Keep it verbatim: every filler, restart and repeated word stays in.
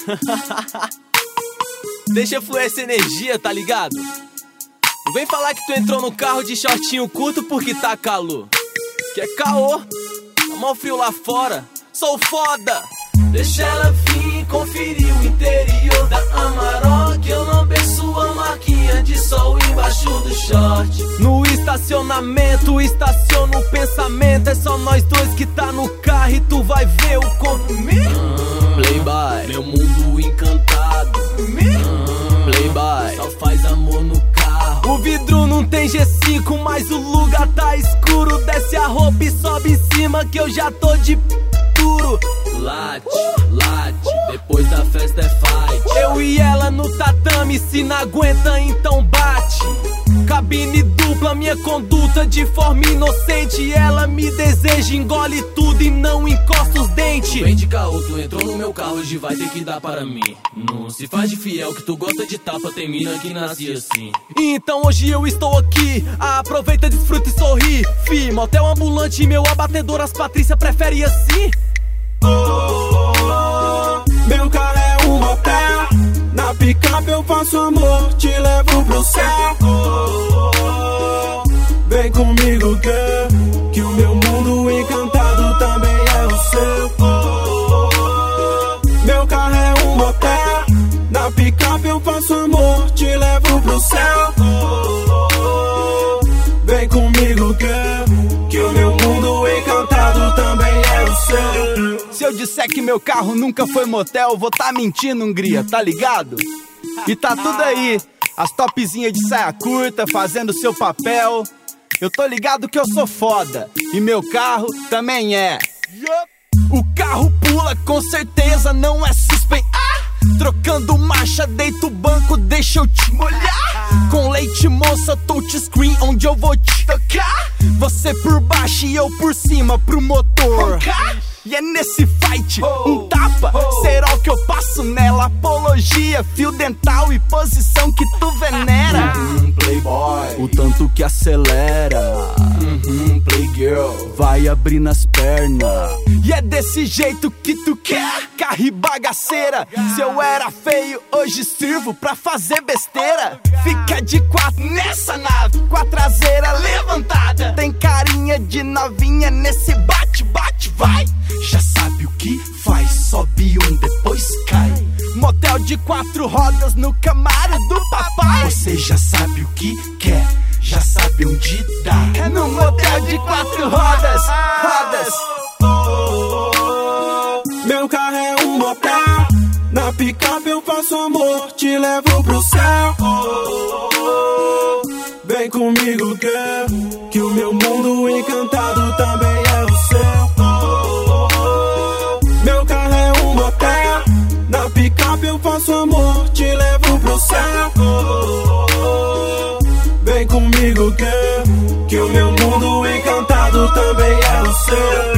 Deixa fluir essa energia, tá ligado? Não vem falar que tu entrou no carro de shortinho curto porque tá calor. Que é caô, tá mó frio lá fora. Sou foda. Deixa ela vir conferir o interior da Amarok. Eu não penso a marquinha de sol embaixo do short. No estacionamento, estaciona o pensamento. É só nós dois que tá no carro e tu vai ver o compromisso. hum, Playboy, meu mundo encantado. hum, Playboy, só faz amor no carro. O vidro não tem G cinco, mas o lugar tá escuro. Desce a roupa e sobe em cima que eu já tô de duro. Late, late, depois da festa é fight. Eu e ela no tatame, se não aguenta então bate. Cabine dupla, minha conduta de forma inocente. Ela me deseja, engole tudo e não encosta os dentes. Vem de caô, tu entrou no meu carro, hoje vai ter que dar para mim. Não se faz de fiel que tu gosta de tapa, tem mina que nasce assim. Então hoje eu estou aqui, aproveita, desfruta e sorri. Fi, motel ambulante, meu abatedor, as Patrícia prefere assim. Oh, oh, oh, meu carro é um motel. Na picape eu faço amor, te levo pro céu. Oh, oh, oh, vem comigo, girl, que o meu mundo encantado também é o seu. Oh, oh, oh, meu carro é um motel. Na picape eu faço amor, te levo pro céu. Oh, oh, oh, vem comigo, girl, que o meu mundo encantado também é o seu. Se eu disser que meu carro nunca foi motel, vou tá mentindo, Hungria, tá ligado? E tá tudo aí, as topzinhas de saia curta, fazendo seu papel. Eu tô ligado que eu sou foda, e meu carro também é. O carro pula, com certeza não é suspeito. Trocando marcha, deito o banco, deixa eu te molhar. Com leite moça, touchscreen, onde eu vou te tocar. Você por baixo e eu por cima pro motor. E é nesse fight, um tapa, será o que eu passo nela. Apologia, fio dental e posição que tu venera. Uhum, Playboy, o tanto que acelera. Uhum, Playgirl, vai abrir nas pernas. E é desse jeito que tu quer, carro e bagaceira. Se eu era feio, hoje sirvo pra fazer besteira. Fica de quatro nessa nave, com a traseira levantada. Tem carinha de novinha nesse bate, bate, vai. Já sabe o que faz, sobe um, depois cai. Motel de quatro rodas no Camaro do papai. Você já sabe o que quer, já sabe onde dá. É no motel de quatro rodas, rodas. Oh, oh, oh, meu carro é um motel. Na picape eu faço amor, te levo pro céu. Oh, oh, oh, vem comigo, girl, que o meu mundo encantado também é o seu. Eu faço amor, te levo pro céu. Oh, oh, oh, vem comigo, girl, que o meu mundo encantado também é o seu.